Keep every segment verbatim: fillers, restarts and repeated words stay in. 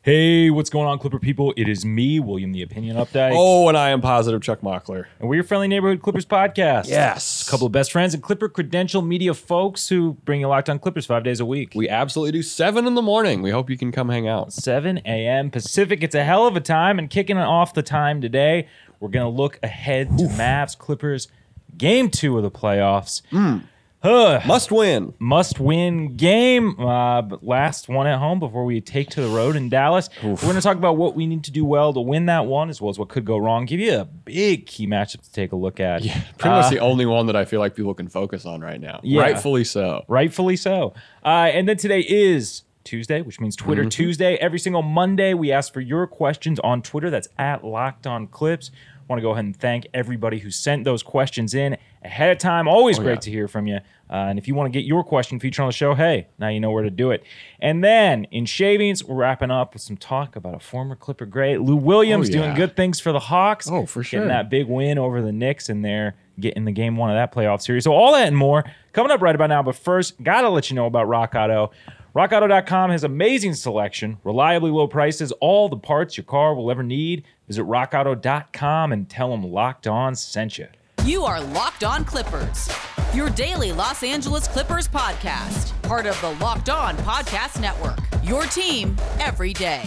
Hey, what's going on, Clipper people? It is me, William the Opinion Updike. Oh, and I am positive Chuck Mockler. And we're your friendly neighborhood Clippers podcast. Yes. A couple of best friends and Clipper credential media folks who bring you Locked On Clippers five days a week. We absolutely do. Seven in the morning. We hope you can come hang out. seven a.m. Pacific. It's a hell of a time. And kicking it off the time today, we're going to look ahead to Oof. Mavs Clippers game two of the playoffs. Mm. Uh, must win. Must win game. Uh, but last one at home before we take to the road in Dallas. Oof. We're going to talk about what we need to do well to win that one, as well as what could go wrong. Give you a big key matchup to take a look at. Yeah, pretty uh, much the only one that I feel like people can focus on right now. Yeah, rightfully so. Rightfully so. Uh, and then today is Tuesday, which means Twitter mm-hmm. Tuesday. Every single Monday, we ask for your questions on Twitter. That's at Locked On Clips. I want to go ahead and thank everybody who sent those questions in ahead of time. Always oh, great yeah. to hear from you. Uh, and if you want to get your question featured on the show, hey, now you know where to do it. And then in shavings, we're wrapping up with some talk about a former Clipper great, Lou Williams, oh, yeah. doing good things for the Hawks. Oh, for sure. Getting that big win over the Knicks and they're getting the game one of that playoff series. So all that and more coming up right about now. But first, got to let you know about Rock Auto. rock auto dot com has amazing selection, reliably low prices, all the parts your car will ever need. Visit rock auto dot com and tell them Locked On sent you. You are Locked On Clippers, your daily Los Angeles Clippers podcast, part of the Locked On Podcast Network, your team every day.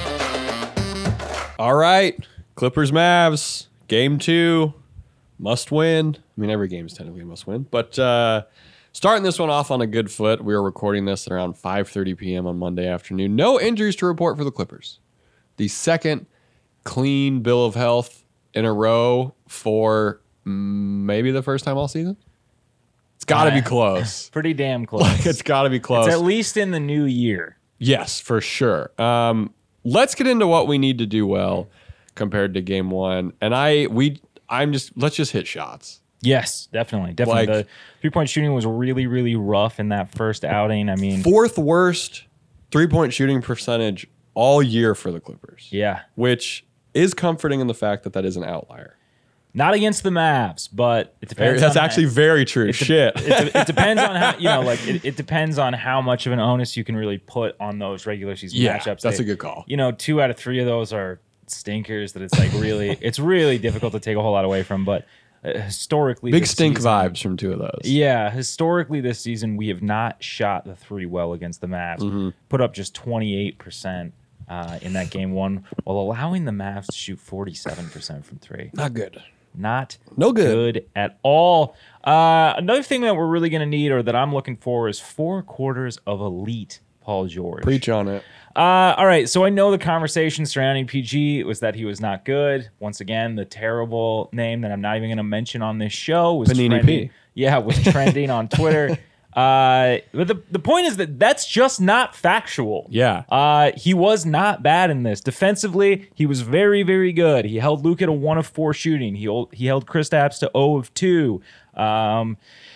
All right, Clippers Mavs, game two, must win. I mean, every game is technically a must win, but uh, starting this one off on a good foot. We are recording this at around five thirty p.m. on Monday afternoon. No injuries to report for the Clippers. The second clean bill of health in a row for maybe the first time all season. It's got to uh, be close. Pretty damn close. Like, it's got to be close. It's at least in the new year. Yes, for sure. Um, let's get into what we need to do well compared to game one. And I, we, I'm just, let's just hit shots. Yes, definitely. Definitely. Like, the three-point shooting was really, really rough in that first outing. I mean, fourth worst three-point shooting percentage all year for the Clippers. Yeah. Which is comforting in the fact that that is an outlier. Not against the Mavs, but it depends. That's on actually how, very true. It Shit. De- it, de- it depends on how, you know, like, it, it depends on how much of an onus you can really put on those regular season yeah, matchups. That's they, a good call. You know, two out of three of those are stinkers that it's like really, it's really difficult to take a whole lot away from. But uh, historically, big stink season, vibes from two of those. Yeah. Historically, this season, we have not shot the three well against the Mavs. Mm-hmm. Put up just twenty-eight percent. Uh, in that game one, while allowing the Mavs to shoot forty-seven percent from three. Not good. Not no good. good at all. Uh, another thing that we're really going to need, or that I'm looking for, is four quarters of elite Paul George. Preach on it. Uh, all right, so I know the conversation surrounding P G was that he was not good. Once again, the terrible name that I'm not even going to mention on this show was Panini trending. P. Yeah, was trending on Twitter. Uh, but the, the point is that that's just not factual. Yeah. Uh, he was not bad in this. Defensively, he was very, very good. He held Luke at a one of four shooting. He he held Kristaps to zero of two. Um,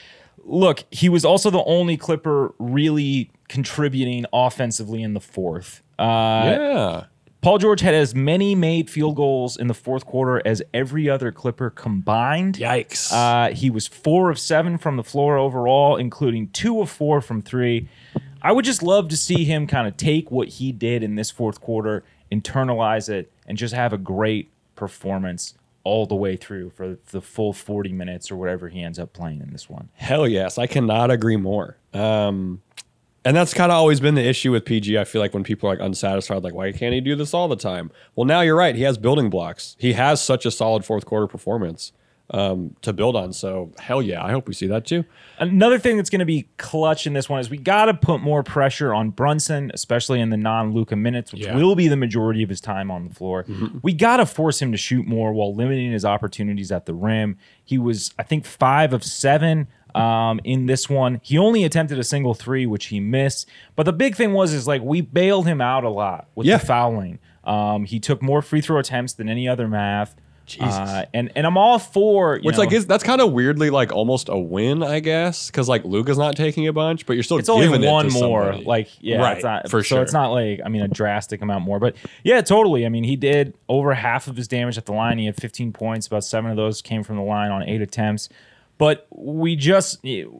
look, he was also the only Clipper really contributing offensively in the fourth. Uh, yeah. Paul George had as many made field goals in the fourth quarter as every other Clipper combined. Yikes. Uh, he was four of seven from the floor overall, including two of four from three. I would just love to see him kind of take what he did in this fourth quarter, internalize it, and just have a great performance all the way through for the full forty minutes or whatever he ends up playing in this one. Hell yes. I cannot agree more. Um, And that's kind of always been the issue with P G. I feel like when people are like unsatisfied, like, why can't he do this all the time? Well, now you're right. He has building blocks. He has such a solid fourth quarter performance um, to build on. So hell yeah, I hope we see that too. Another thing that's going to be clutch in this one is we got to put more pressure on Brunson, especially in the non-Luka minutes, which yeah. will be the majority of his time on the floor. Mm-hmm. We got to force him to shoot more while limiting his opportunities at the rim. He was, I think, five of seven. Um, in this one, he only attempted a single three, which he missed. But the big thing was, is like we bailed him out a lot with yeah. the fouling. Um, he took more free throw attempts than any other Mav. Jesus. Uh, and and I'm all for you which know, like is that's kind of weirdly like almost a win, I guess, because like Luka's not taking a bunch, but you're still it's giving only it one to more. somebody. Like yeah, right, it's not, for so sure. it's not like I mean a drastic amount more, but yeah, totally. I mean he did over half of his damage at the line. He had fifteen points. About seven of those came from the line on eight attempts. But we just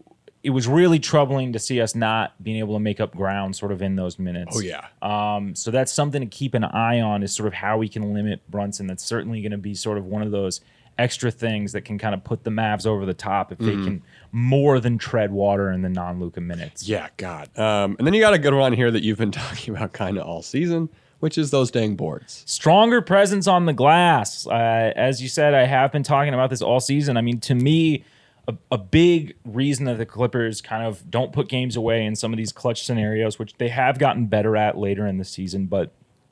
it was really troubling to see us not being able to make up ground sort of in those minutes. Oh, yeah. Um, so that's something to keep an eye on, is sort of how we can limit Brunson. That's certainly going to be sort of one of those extra things that can kind of put the Mavs over the top if Mm-hmm. they can more than tread water in the non-Luka minutes. Yeah, God. Um, and then you got a good one here that you've been talking about kind of all season, which is those dang boards. Stronger presence on the glass. Uh, as you said, I have been talking about this all season. I mean, to me, a, a big reason that the Clippers kind of don't put games away in some of these clutch scenarios, which they have gotten better at later in the season, but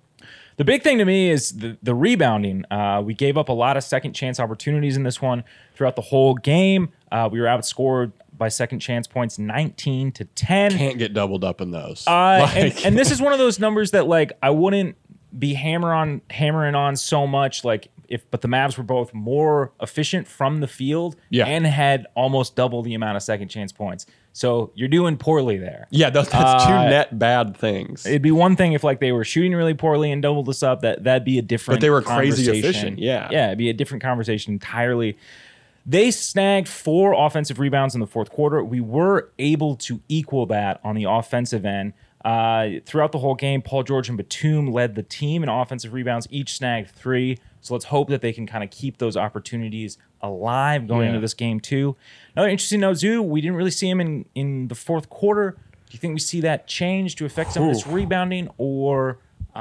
the big thing to me is the, the rebounding. Uh, we gave up a lot of second chance opportunities in this one throughout the whole game. Uh, we were outscored by second chance points nineteen to ten. Can't get doubled up in those. Uh, Like- and, and this is one of those numbers that like I wouldn't be hammer on hammering on so much. Like if, but the Mavs were both more efficient from the field Yeah. and had almost double the amount of second chance points. So you're doing poorly there. yeah, that's, that's uh, two net bad things. It'd be one thing if like they were shooting really poorly and doubled us up. That that'd be a different. But they were crazy conversation. efficient, yeah. yeah, it'd be a different conversation entirely. They snagged four offensive rebounds in the fourth quarter. We were able to equal that on the offensive end. Uh, throughout the whole game, Paul George and Batum led the team in offensive rebounds, each snagged three. So let's hope that they can kind of keep those opportunities alive going Yeah. into this game too. Another interesting note, Zoo, we didn't really see him in, in the fourth quarter. Do you think we see that change to affect some of this rebounding, or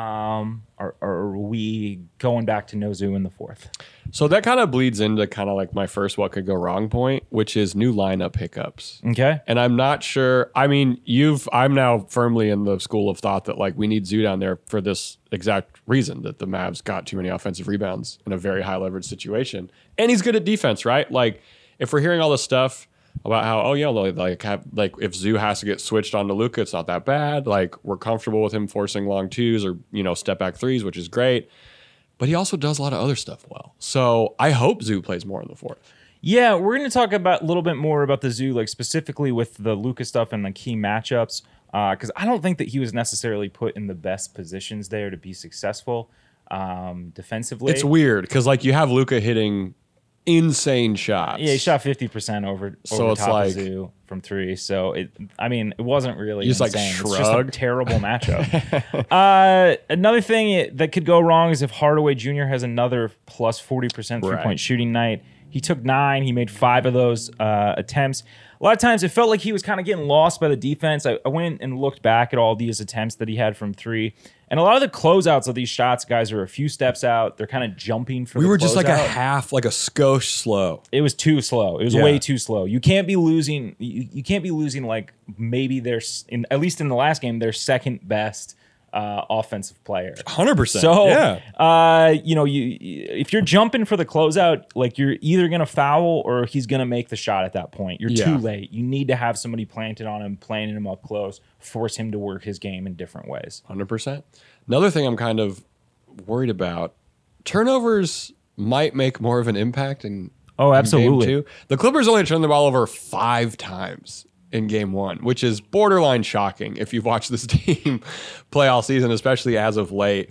um, are, are we going back to no Zoo in the fourth? So that kind of bleeds into kind of like my first what could go wrong point, which is new lineup hiccups. Okay. And I'm not sure. I mean, you've. I'm now firmly in the school of thought that like we need Zoo down there for this exact reason, that the Mavs got too many offensive rebounds in a very high leverage situation, and he's good at defense, right? Like if we're hearing all this stuff about how oh yeah, like have, like if Zoo has to get switched onto Luka, it's not that bad. Like we're comfortable with him forcing long twos or you know step back threes, which is great. But he also does a lot of other stuff well. So I hope Zoo plays more in the fourth. Yeah, we're going to talk about a little bit more about the Zoo, like specifically with the Luka stuff and the key matchups, because uh, I don't think that he was necessarily put in the best positions there to be successful um, defensively. It's weird because like you have Luka hitting insane shots. Yeah, he shot fifty percent over, So over it's top like- of Zoo from three. So, it, I mean, it wasn't really You just, like, insane. It's just a shrug. terrible matchup. uh, another thing that could go wrong is if Hardaway Junior has another plus forty percent three-point Right. shooting night. He took nine. He made five of those uh, attempts. A lot of times it felt like he was kind of getting lost by the defense. I, I went and looked back at all these attempts that he had from three. And a lot of the closeouts of these shots, guys, are a few steps out. They're kind of jumping for We the were just like a closeout. half, like a skosh slow. It was too slow. It was Yeah. way too slow. You can't be losing. You, you can't be losing like maybe their s- in at least in the last game their second best uh, offensive player. one hundred percent. So, yeah. uh, you know, you if you're jumping for the closeout, like you're either gonna foul or he's gonna make the shot at that point. You're Yeah. too late. You need to have somebody planted on him, playing him up close, force him to work his game in different ways. one hundred percent. Another thing I'm kind of worried about, turnovers might make more of an impact in, Oh, in absolutely. game two. The Clippers only turned the ball over five times in game one, which is borderline shocking if you've watched this team play all season, especially as of late.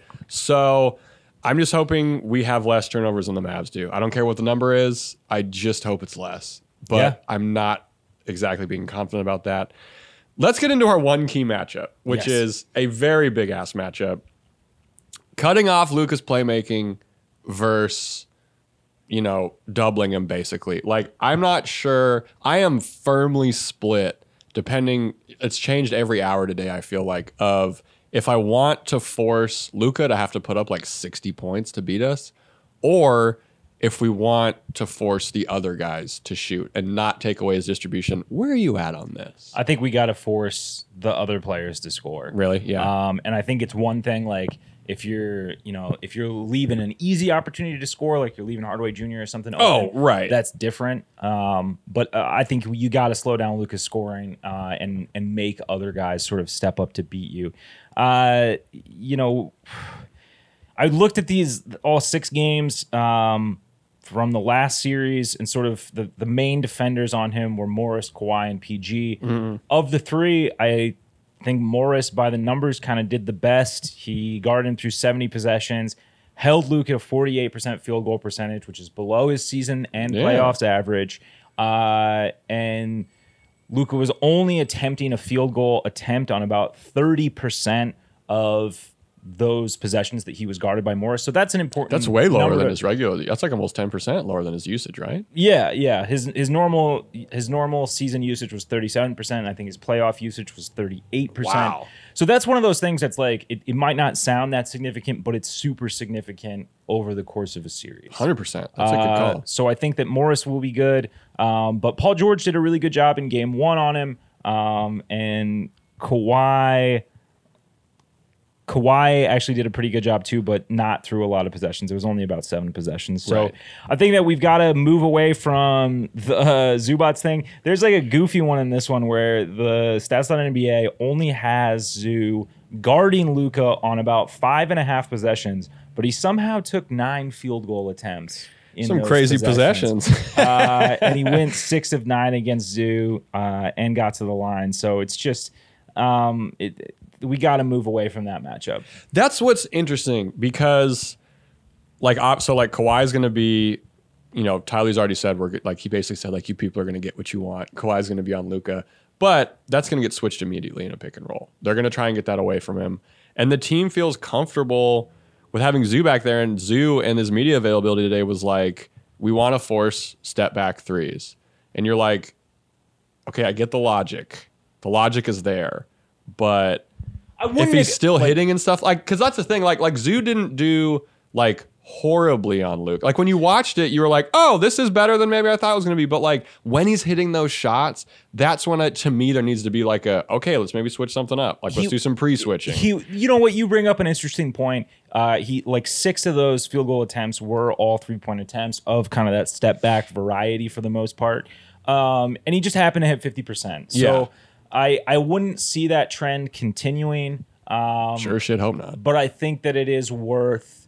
So I'm just hoping we have less turnovers than the Mavs do. I don't care what the number is. I just hope it's less. But Yeah. I'm not exactly being confident about that. Let's get into our one key matchup, which Yes. is a very big ass matchup. Cutting off Luka's playmaking versus, you know, doubling him basically. Like, I'm not sure. I am firmly split, depending. It's changed every hour today, I feel like, of if I want to force Luka to have to put up like sixty points to beat us, or if we want to force the other guys to shoot and not take away his distribution. Where are you at on this? I think we got to force the other players to score. Really? Yeah. Um, and I think it's one thing like if you're, you know, if you're leaving an easy opportunity to score, like you're leaving Hardaway Junior or something. Oh, open, right. That's different. Um, but uh, I think you got to slow down Luka's scoring uh, and and make other guys sort of step up to beat you. Uh, you know, I looked at these all six games. Um, from the last series, and sort of the, the main defenders on him were Morris, Kawhi, and P G. Mm-hmm. Of the three, I think Morris, by the numbers, kind of did the best. He guarded him through seventy possessions, held Luke at a forty-eight percent field goal percentage, which is below his season and Yeah. playoffs average. Uh, and Luka was only attempting a field goal attempt on about thirty percent of those possessions that he was guarded by Morris. So that's an important That's way lower than to, his regular. That's like almost ten percent lower than his usage, right? Yeah, yeah. His his normal his normal season usage was thirty-seven percent. I think his playoff usage was thirty-eight percent. Wow. So that's one of those things that's like, it, it might not sound that significant, but it's super significant over the course of a series. one hundred percent. That's a good Uh, call. so I think that Morris will be good. Um, but Paul George did a really good job in game one on him. Um, and Kawhi... Kawhi actually did a pretty good job too, but not through a lot of possessions. It was only about seven possessions. So Right. I think that we've got to move away from the uh, Zubats thing. There's like a goofy one in this one where the Stats.N B A only has Zoo guarding Luka on about five and a half possessions, but he somehow took nine field goal attempts. In Some those crazy possessions. uh, and he went six of nine against Zoo uh, and got to the line. So it's just, um, it, we got to move away from that matchup. That's what's interesting because, like, op- so like Kawhi's going to be, you know, Tyler's already said we're like he basically said like you people are going to get what you want. Kawhi's going to be on Luka, but that's going to get switched immediately in a pick and roll. They're going to try and get that away from him, and the team feels comfortable with having Zoo back there. And Zoo and his media availability today was like, we want to force step back threes, and you're like, okay, I get the logic. The logic is there, but I if wouldn't he's ex- still like- hitting and stuff, like, because that's the thing, like, like Zoo didn't do like horribly on Luke. Like when you watched it, you were like, oh, this is better than maybe I thought it was going to be. But like when he's hitting those shots, that's when it, to me there needs to be like a okay, let's maybe switch something up. Like let's He- do some pre-switching. He, you know what? You bring up an interesting point. Uh, he like six of those field goal attempts were all three point attempts of kind of that step back variety for the most part, um, and he just happened to hit fifty percent. So Yeah. I I wouldn't see that trend continuing. Um, Sure shit, hope not. but I think that it is worth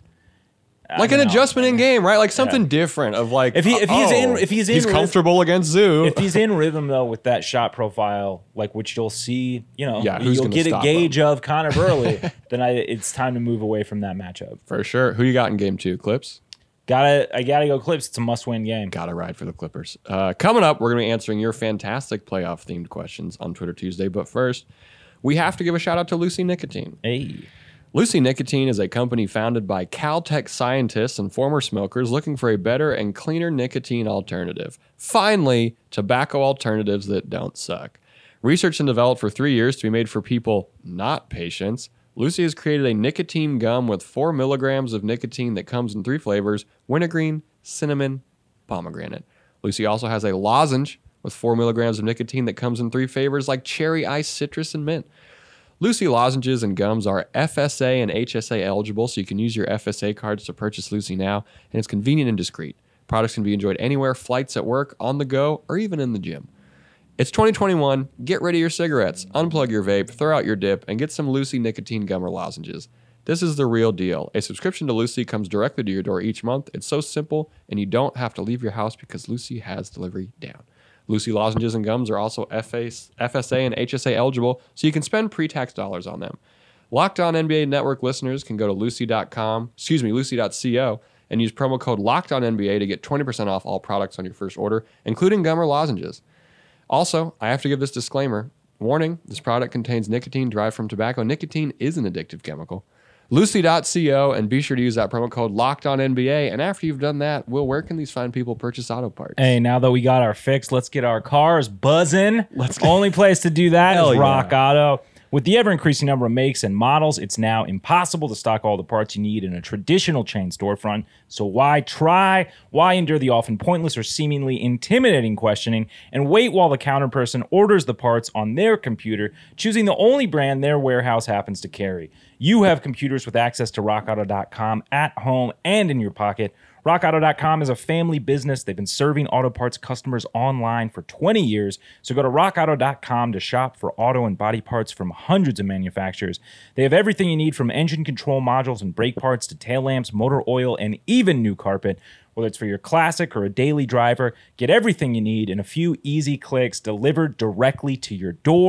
I Like an don't know. adjustment in game, right? Like something different of like If he- if he's oh, in- if he's in he's rhyth- comfortable against Zoo. If he's in rhythm though with that shot profile, like which you'll see, you know, Yeah, who's you'll gonna get a stop gauge of kind of early, then I, it's time to move away from that matchup. For sure. Who you got in game two? Clips? Gotta, I gotta go Clips. It's a must-win game. Gotta ride for the Clippers. Uh, coming up, we're going to be answering your fantastic playoff-themed questions on Twitter Tuesday. But first, we have to give a shout-out to Lucy Nicotine. Hey, Lucy Nicotine is a company founded by Caltech scientists and former smokers looking for a better and cleaner nicotine alternative. Finally, tobacco alternatives that don't suck. Researched and developed for three years to be made for people, not patients, Lucy has created a nicotine gum with four milligrams of nicotine that comes in three flavors: wintergreen, cinnamon, pomegranate. Lucy also has a lozenge with four milligrams of nicotine that comes in three flavors like cherry, ice, citrus, and mint. Lucy lozenges and gums are F S A and H S A eligible, so you can use your F S A cards to purchase Lucy now, and it's convenient and discreet. Products can be enjoyed anywhere, flights, at work, on the go, or even in the gym. It's twenty twenty-one. Get rid of your cigarettes, unplug your vape, throw out your dip, and get some Lucy nicotine gum or lozenges. This is the real deal. A subscription to Lucy comes directly to your door each month. It's so simple, and you don't have to leave your house because Lucy has delivery down. Lucy lozenges and gums are also F S A and H S A eligible, so you can spend pre-tax dollars on them. Locked On N B A Network listeners can go to lucy dot com, excuse me, lucy dot co, and use promo code LOCKEDONNBA to get twenty percent off all products on your first order, including gum or lozenges. Also, I have to give this disclaimer. Warning, this product contains nicotine derived from tobacco. Nicotine is an addictive chemical. lucy dot co, and be sure to use that promo code LOCKEDONNBA. And after you've done that, Will, where can these fine people purchase auto parts? hey, now that we got our fix, let's get our cars buzzing. Let's go. Only place to do that Hell is yeah. Rock Auto. With the ever-increasing number of makes and models, it's now impossible to stock all the parts you need in a traditional chain storefront. So why try? Why endure the often pointless or seemingly intimidating questioning and wait while the counter person orders the parts on their computer, choosing the only brand their warehouse happens to carry? You have computers with access to rock auto dot com at home and in your pocket. rock auto dot com is a family business. They've been serving auto parts customers online for twenty years. So go to rock auto dot com to shop for auto and body parts from hundreds of manufacturers. They have everything you need from engine control modules and brake parts to tail lamps, motor oil, and even new carpet. Whether it's for your classic or a daily driver, get everything you need in a few easy clicks delivered directly to your door.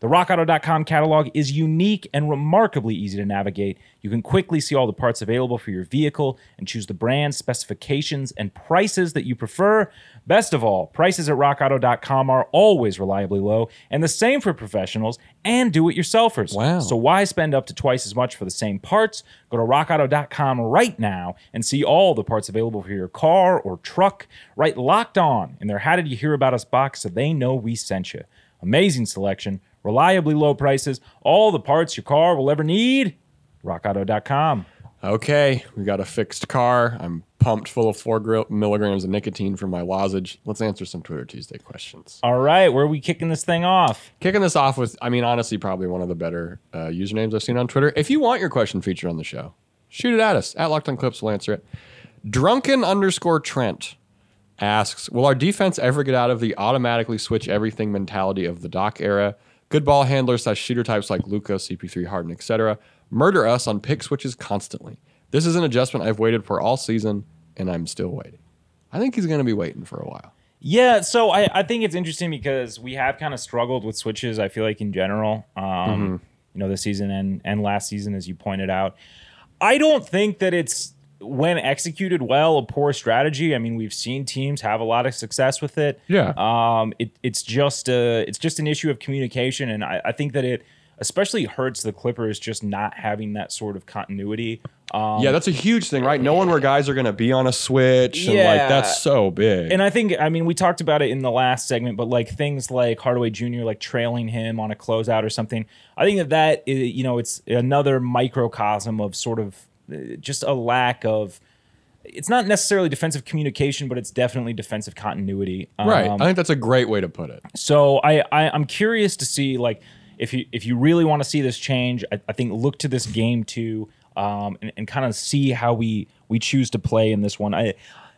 The rock auto dot com catalog is unique and remarkably easy to navigate. You can quickly see all the parts available for your vehicle and choose the brands, specifications, and prices that you prefer. Best of all, prices at rock auto dot com are always reliably low, and the same for professionals and do-it-yourselfers. Wow. So why spend up to twice as much for the same parts? Go to rock auto dot com right now and see all the parts available for your car or truck. Write Locked On in their How Did You Hear About Us box so they know we sent you. Amazing selection, reliably low prices, all the parts your car will ever need. rock auto dot com. Okay, we got a fixed car. I'm pumped full of four gr- milligrams of nicotine from my lozenge. Let's answer some Twitter Tuesday questions. All right, where are we kicking this thing off? Kicking this off with, I mean, honestly, probably one of the better uh, usernames I've seen on Twitter. If you want your question featured on the show, shoot it at us. At Locked On Clips, we'll answer it. Drunken underscore Trent asks, will our defense ever get out of the automatically switch everything mentality of the Doc era? Good ball handlers slash shooter types like Luka, C P three, Harden, et cetera murder us on pick switches constantly. This is an adjustment I've waited for all season, and I'm still waiting. I think he's going to be waiting for a while. Yeah, so I, I think it's interesting because we have kind of struggled with switches, I feel like, in general, um, mm-hmm. you know, this season and, and last season, as you pointed out. I don't think that it's, when executed well, a poor strategy. I mean, we've seen teams have a lot of success with it. Yeah. Um, it, it's just a, it's just an issue of communication, and I, I think that it especially hurts the Clippers just not having that sort of continuity. Um, yeah, that's a huge thing, right? Knowing where guys are going to be on a switch, and yeah. like that's so big. And I think, I mean, we talked about it in the last segment, but like things like Hardaway Junior like trailing him on a closeout or something. I think that that is, you know, it's another microcosm of sort of just a lack of. It's not necessarily defensive communication, but it's definitely defensive continuity. Right. Um, I think that's a great way to put it. So I, I I'm curious to see, like, if you if you really want to see this change, I, I think look to this game too, um, and, and kind of see how we we choose to play in this one. I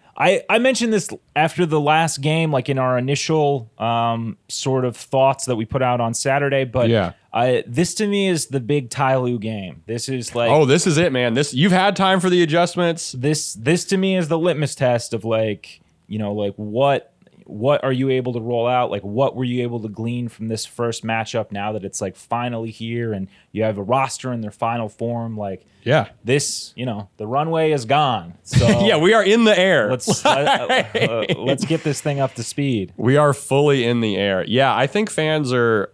I I mentioned this after the last game, like in our initial um, sort of thoughts that we put out on Saturday, but yeah. I, this to me is the big Ty Lue game. This is like, oh, this is it, man. This you've had time for the adjustments. This this to me is the litmus test of like, you know, like what what are you able to roll out? Like, what were you able to glean from this first matchup now that it's like finally here and you have a roster in their final form? Like, yeah, this, you know, the runway is gone. So yeah, we are in the air. Let's uh, uh, let's get this thing up to speed. We are fully in the air. Yeah, I think fans are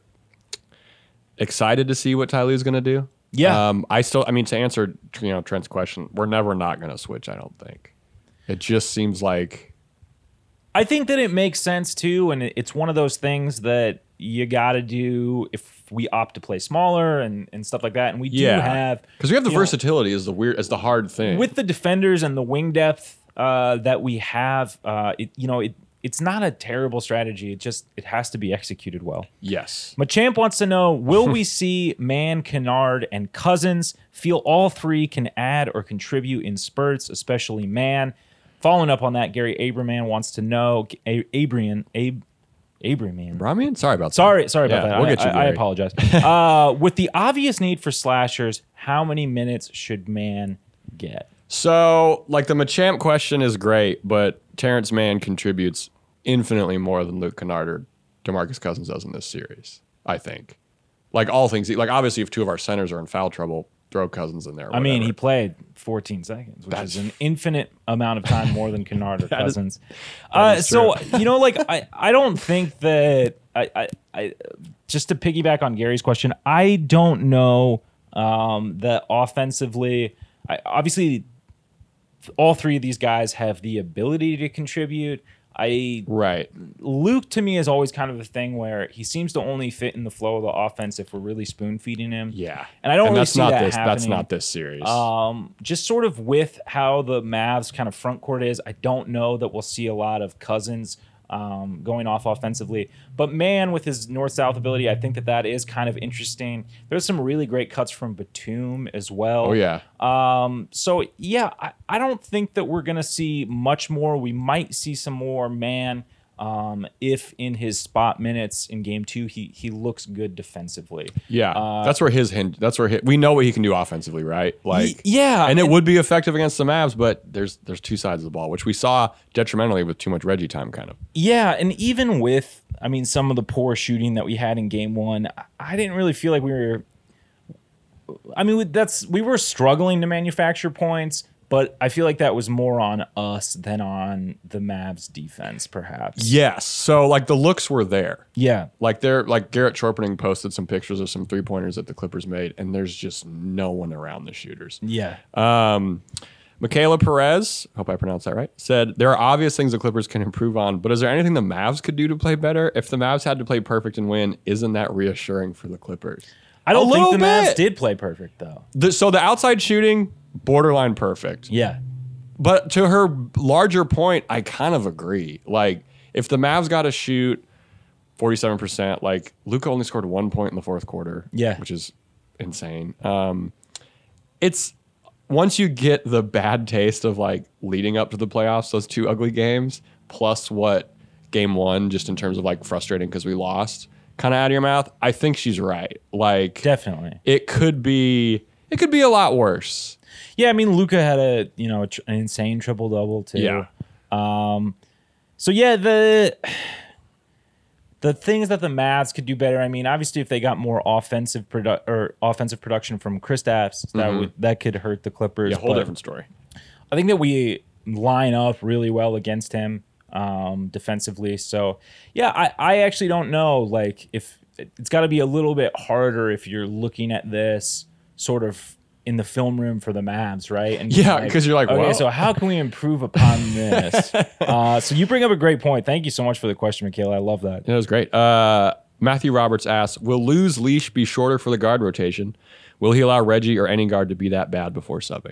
excited to see what Ty Lue's going to do. Yeah. Um, I still, I mean, to answer, you know, Trent's question, we're never not going to switch, I don't think. It just seems like. I think that it makes sense too, and it's one of those things that you got to do if we opt to play smaller and, and stuff like that. And we do yeah. have because we have the versatility know, is the weird, is the hard thing with the defenders and the wing depth uh, that we have. Uh, it, you know, it it's not a terrible strategy. It just it has to be executed well. Yes. Machamp wants to know: will we see Man, Kennard, and Cousins? Feel all three can add or contribute in spurts, especially Man. Following up on that, Gary Abraman wants to know, A- Abrian, Ab- Abramian. Bramian? Sorry about that. Sorry, sorry yeah, about that. We'll I, get you, I, I Gary. apologize. uh, with the obvious need for slashers, how many minutes should Man get? So, like, the Machamp question is great, but Terrence Mann contributes infinitely more than Luke Kennard or DeMarcus Cousins does in this series, I think. Like, all things, like, obviously, if two of our centers are in foul trouble, throw Cousins in there. I mean, he played fourteen seconds, which That's, is an infinite amount of time more than Kennard or Cousins. Is, uh, so, you know, like, I, I don't think that, I, I, I just to piggyback on Gary's question, I don't know um, that offensively, I, obviously, all three of these guys have the ability to contribute. I right. Luke to me is always kind of the thing where he seems to only fit in the flow of the offense if we're really spoon feeding him. Yeah, and I don't and really that's see not that this. happening. That's not this series. Um, just sort of with how the Mavs kind of front court is, I don't know that we'll see a lot of Cousins um, going off offensively. But Man, with his north-south ability, I think that that is kind of interesting. There's some really great cuts from Batum as well. Oh yeah. Um, so yeah, I, I don't think that we're gonna see much more. We might see some more Man Um, if in his spot minutes in game two, he he looks good defensively. Yeah, Uh, that's where his hinge. That's where his, we know what he can do offensively, right? Like, yeah, and it and- would be effective against the Mavs, but there's there's two sides of the ball, which we saw detrimentally with too much Reggie time, kind of. Yeah, and even with, I mean, some of the poor shooting that we had in game one, I didn't really feel like we were. I mean, that's we were struggling to manufacture points, but I feel like that was more on us than on the Mavs defense, perhaps. Yes, so like the looks were there. Yeah. Like they're like Garrett Chorpening posted some pictures of some three pointers that the Clippers made, and there's just no one around the shooters. Yeah. Um, Michaela Perez, hope I pronounced that right, said there are obvious things the Clippers can improve on, but is there anything the Mavs could do to play better? If the Mavs had to play perfect and win, isn't that reassuring for the Clippers? I don't A think the little Mavs bit. did play perfect, though. The, so the outside shooting, borderline perfect. Yeah. But to her larger point, I kind of agree. Like, if the Mavs got to shoot forty-seven percent, like, Luka only scored one point in the fourth quarter. Yeah. Which is insane. Um, it's, once you get the bad taste of, like, leading up to the playoffs, those two ugly games, plus what game one, just in terms of, like, frustrating because we lost, kind of out of your mouth, I think she's right. Like, Definitely. it could be, it could be a lot worse. Yeah, I mean, Luka had a, you know, a tr- an insane triple-double, too. Yeah. Um, so, yeah, the the things that the Mavs could do better, I mean, obviously, if they got more offensive produ- or offensive production from Kristaps, that would that could hurt the Clippers. Yeah, whole but different story. I think that we line up really well against him um, defensively. So, yeah, I, I actually don't know. Like, if it's got to be a little bit harder if you're looking at this sort of in the film room for the Mavs, right? And Yeah, 'cause you're like, okay, well- so how can we improve upon this? uh, so you bring up a great point. Thank you so much for the question, Michaela. I love that. That was great. Uh, Matthew Roberts asks, will Lou's leash be shorter for the guard rotation? Will he allow Reggie or any guard to be that bad before subbing?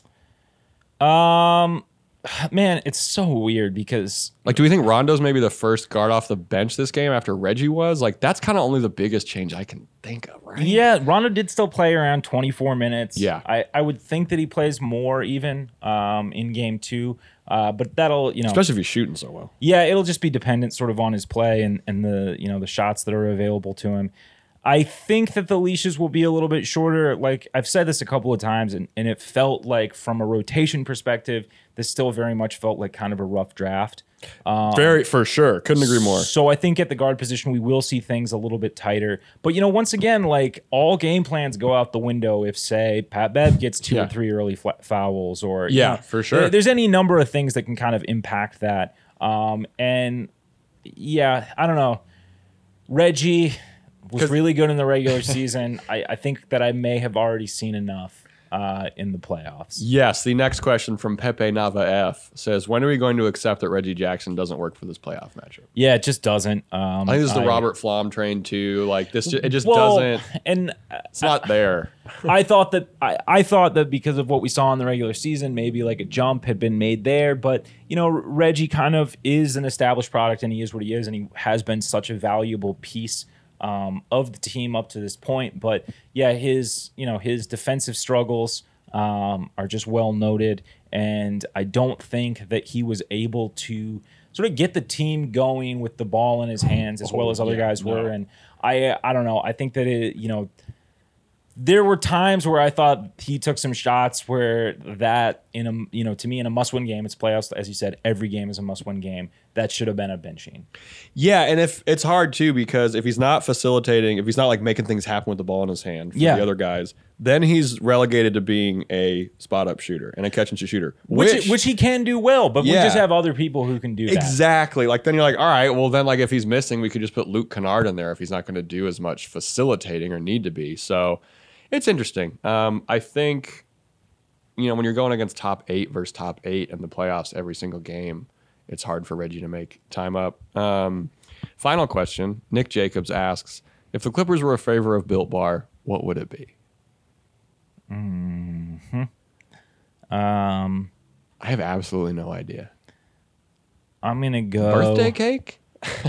Um, man, it's so weird because Like, do we think Rondo's maybe the first guard off the bench this game after Reggie was? Like, that's kind of only the biggest change I can think of, right? yeah, Rondo did still play around twenty-four minutes. Yeah. I, I would think that he plays more even um, in game two, uh, but that'll, you know, Especially if he's shooting so well. yeah, it'll just be dependent sort of on his play and, and the, you know, the shots that are available to him. I think that the leashes will be a little bit shorter. Like I've said this a couple of times, and, and it felt like from a rotation perspective, this still very much felt like kind of a rough draft. Um, Very, for sure. Couldn't agree more. So I think at the guard position, we will see things a little bit tighter. But, you know, once again, like all game plans go out the window if, say, Pat Bev gets two Yeah. or three early fl- fouls or, you Yeah, know, for sure. there- There's any number of things that can kind of impact that. Um, and, yeah, I don't know. Reggie was 'Cause- really good in the regular season. I, I think that I may have already seen enough uh, in the playoffs. Yes, the next question from Pepe Nava F says, when are we going to accept that Reggie Jackson doesn't work for this playoff matchup? Yeah, it just doesn't. Um, I think this is the I- Robert Flom train too. Like this, ju- it just well, doesn't. And It's not there. I thought that I, I thought that because of what we saw in the regular season, maybe like a jump had been made there. But you know, Reggie kind of is an established product, and he is what he is, and he has been such a valuable piece um, of the team up to this point. But yeah, his you know his defensive struggles um, are just well noted, and I don't think that he was able to sort of get the team going with the ball in his hands as well as other yeah, guys no. were. And I I don't know. I think that it you know. There were times where I thought he took some shots where that in a you know to me in a must-win game, it's playoffs, as you said, every game is a must-win game. That should have been a benching. Yeah, and if it's hard too because if he's not facilitating, if he's not like making things happen with the ball in his hand for Yeah. the other guys, then he's relegated to being a spot up shooter and a catch and shoot shooter, Which which, he can do well, but we Yeah. just have other people who can do that. exactly. Like then you're like, all right, well then like if he's missing, we could just put Luke Kennard in there if he's not going to do as much facilitating or need to be. So it's interesting. Um, I think you know when you're going against top eight versus top eight in the playoffs every single game, it's hard for Reggie to make time up. Um, final question. Nick Jacobs asks, if the Clippers were a favor of Built Bar, what would it be? Um, I have absolutely no idea. I'm gonna go Birthday cake?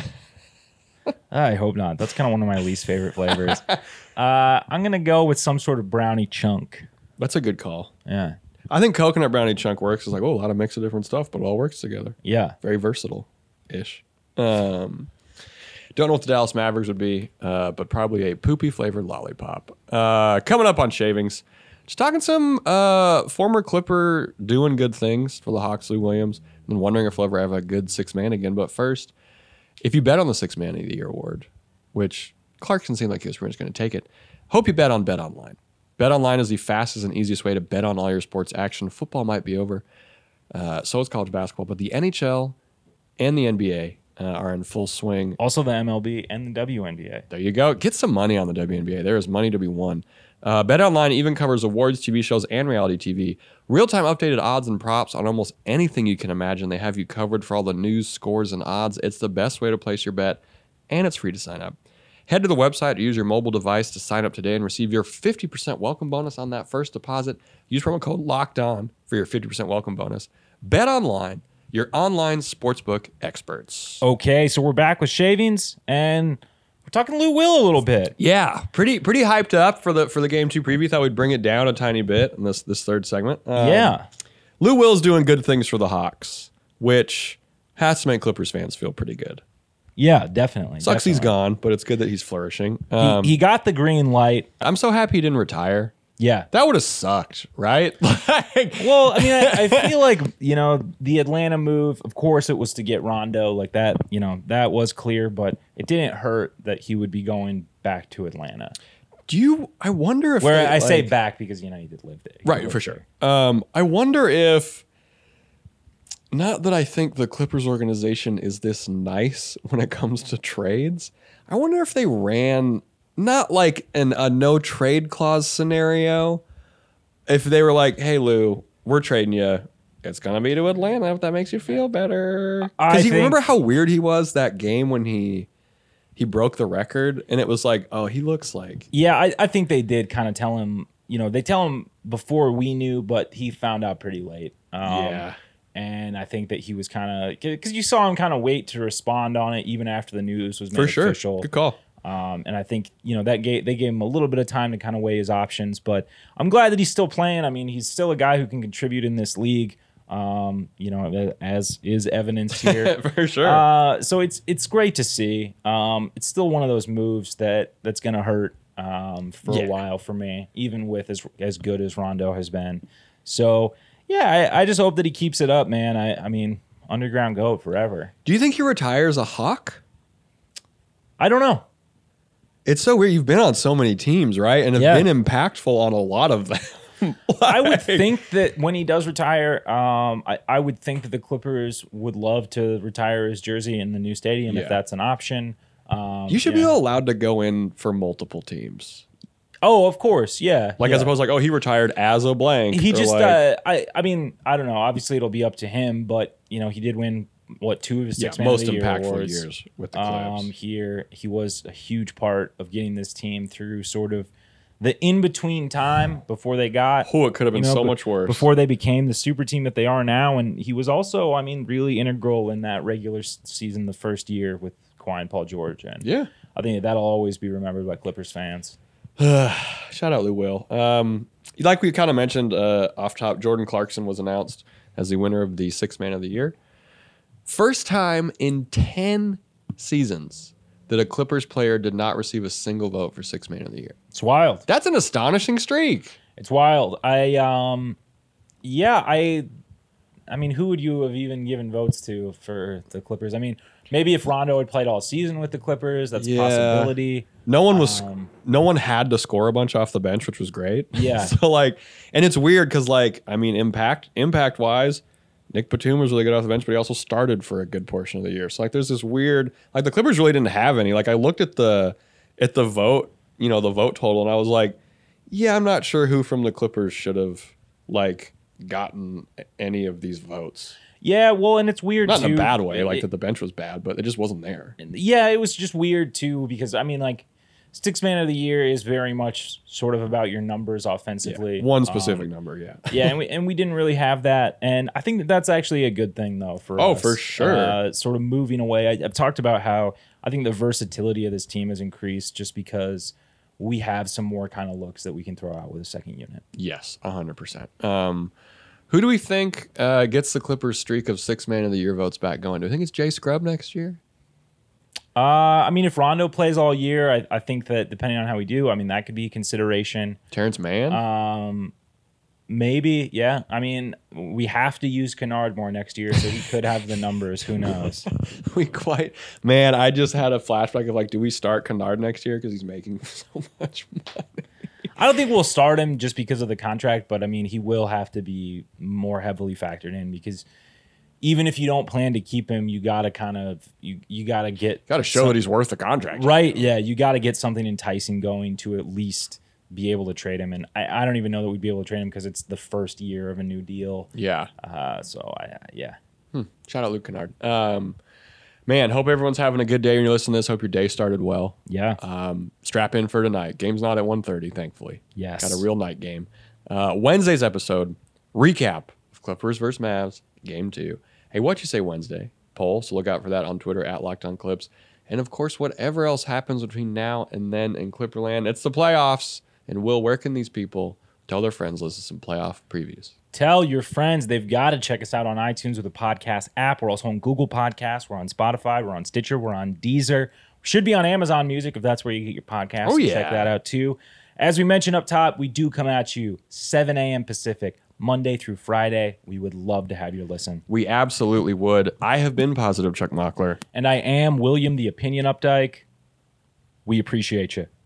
I hope not. That's kind of one of my least favorite flavors. uh, I'm gonna go with some sort of brownie chunk. That's a good call. Yeah, I think coconut brownie chunk works. It's like, oh, a lot of mix of different stuff, but it all works together. yeah. Very versatile ish. Um, don't know what the Dallas Mavericks would be, uh, but probably a poopy flavored lollipop. Uh, coming up on Shavings, just talking some uh, former Clipper doing good things for the Hawks, Lou Williams, and wondering if we'll ever have a good six man again. But first, if you bet on the six man of the year award, which Clarkson seemed like he was pretty much going to take it, hope you bet on BetOnline. BetOnline is the fastest and easiest way to bet on all your sports action. Football might be over, uh, so is college basketball, but the N H L and the N B A uh, are in full swing. Also the M L B and the W N B A. There you go. Get some money on the W N B A. There is money to be won. Uh, BetOnline even covers awards, T V shows, and reality T V. Real-time updated odds and props on almost anything you can imagine. They have you covered for all the news, scores, and odds. It's the best way to place your bet, and it's free to sign up. Head to the website or use your mobile device to sign up today and receive your fifty percent welcome bonus on that first deposit. Use promo code LOCKEDON for your fifty percent welcome bonus. BetOnline, your online sportsbook experts. Okay, so we're back with Shavings, and we're talking Lou Will a little bit. Yeah, pretty pretty hyped up for the for the game two preview. Thought we'd bring it down a tiny bit in this this third segment. Um, yeah. Lou Will's doing good things for the Hawks, which has to make Clippers fans feel pretty good. Yeah, definitely. Sucks definitely. he's gone, but it's good that he's flourishing. Um, he, he got the green light. I'm so happy he didn't retire. Yeah. That would have sucked, right? Like, Well, I mean, I, I feel like, you know, the Atlanta move, of course, it was to get Rondo like that. You know, that was clear, but it didn't hurt that he would be going back to Atlanta. do you? I wonder if Where they, I say like- back because, you know, he did live there. He right lived for sure. there. Um, I wonder if. Not that I think the Clippers organization is this nice when it comes to trades. I wonder if they ran not like an a no trade clause scenario. If they were like, "Hey Lou, we're trading you. It's gonna be to Atlanta if that makes you feel better." I Because you think- remember how weird he was that game when he he broke the record, and it was like, "Oh, he looks like." Yeah, I, I think they did kind of tell him, you know, they tell him before we knew, but he found out pretty late. Um, Yeah. And I think that he was kind of, because you saw him kind of wait to respond on it even after the news was made For sure. official. Good call. Um, and I think, you know, that gave, they gave him a little bit of time to kind of weigh his options. But I'm glad that he's still playing. I mean, he's still a guy who can contribute in this league, um, you know, as is evidenced here. For sure. Uh, so it's it's great to see. Um, it's still one of those moves that that's going to hurt um, for Yeah. a while for me, even with as as good as Rondo has been. So yeah, I, I just hope that he keeps it up, man. I, I mean, underground goat forever. Do you think he retires a Hawk? I don't know. It's so weird. You've been on so many teams, right? And have Yeah. been impactful on a lot of them. I would Like- think that when he does retire, um, I, I would think that the Clippers would love to retire his jersey in the new stadium Yeah. if that's an option. Um, You should yeah. be allowed to go in for multiple teams. Oh, of course, yeah. Like yeah. as opposed to like, oh, he retired as a blank. He or just, like, uh, I, I mean, I don't know. Obviously, it'll be up to him, but you know, he did win what two of his yeah, six man most of the year impactful awards. years with the Clips. Um, here he was a huge part of getting this team through sort of the in between time before they got. oh, it could have been you know, so be- much worse. Before they became the super team that they are now, and he was also, I mean, really integral in that regular s- season, the first year with Kawhi and Paul George, and yeah. I think that'll always be remembered by Clippers fans. Shout out Lou Will. Um, like we kind of mentioned uh, off top, Jordan Clarkson was announced as the winner of the Sixth Man of the Year. First time in ten seasons that a Clippers player did not receive a single vote for Sixth Man of the Year. It's wild. That's an astonishing streak. It's wild. I um, yeah, I, I mean, who would you have even given votes to for the Clippers? I mean, maybe if Rondo had played all season with the Clippers, that's Yeah. a possibility. No one was. Um, no one had to score a bunch off the bench, which was great. Yeah. so like, and it's weird because like, I mean, impact impact wise, Nick Batum was really good off the bench, but he also started for a good portion of the year. So like, there's this weird. Like the Clippers really didn't have any. Like I looked at the at the vote, you know, the vote total, and I was like, yeah, I'm not sure who from the Clippers should have like gotten any of these votes. Yeah, well, and it's weird Not too. in a bad way, like It- that the bench was bad, but it just wasn't there. yeah, it was just weird too because I mean, like, Sixth Man of the Year is very much sort of about your numbers offensively. One Um, specific number, yeah. yeah, and we and we didn't really have that, and I think that that's actually a good thing though for Oh, us. for sure. Uh, sort of moving away. I, I've talked about how I think the versatility of this team has increased just because we have some more kind of looks that we can throw out with a second unit. Yes, one hundred percent. Um, who do we think uh, gets the Clippers streak of six man of the year votes back going? Do we think it's Jay Scrubb next year? Uh, I mean, if Rondo plays all year, I, I think that depending on how we do, I mean, that could be a consideration. Terrence Mann? Um, maybe, yeah. I mean, we have to use Kennard more next year, so he could have the numbers. Who knows? we quite... Man, I just had a flashback of like, do we start Kennard next year? Because he's making so much money. I don't think we'll start him just because of the contract, but I mean, he will have to be more heavily factored in because even if you don't plan to keep him, you got to kind of, you, you got to get... Got to show some, that he's worth the contract. Right, yeah. You got to get something enticing going to at least be able to trade him. And I, I don't even know that we'd be able to trade him because it's the first year of a new deal. Yeah. Uh, so, I, yeah. Hmm. Shout out Luke Kennard. Um, man, hope everyone's having a good day when you're listening to this. Hope your day started well. Yeah. Um, strap in for tonight. Game's not at one thirty, thankfully. Yes. Got a real night game. Uh, Wednesday's episode, recap of Clippers versus Mavs, game two. Hey, what you say Wednesday? Poll, so look out for that on Twitter at Locked On Clips. And of course, whatever else happens between now and then in Clipperland, it's the playoffs. And Will, where can these people tell their friends listen to some playoff previews? Tell your friends they've got to check us out on iTunes with the podcast app. We're also on Google Podcasts. We're on Spotify. We're on Stitcher. We're on Deezer. We should be on Amazon Music if that's where you get your podcasts. Oh, yeah. Check that out, too. As we mentioned up top, we do come at you seven a.m. Pacific, Monday through Friday. We would love to have you listen. We absolutely would. I have been Positive Chuck Mockler. And I am William the Opinion Updike. We appreciate you.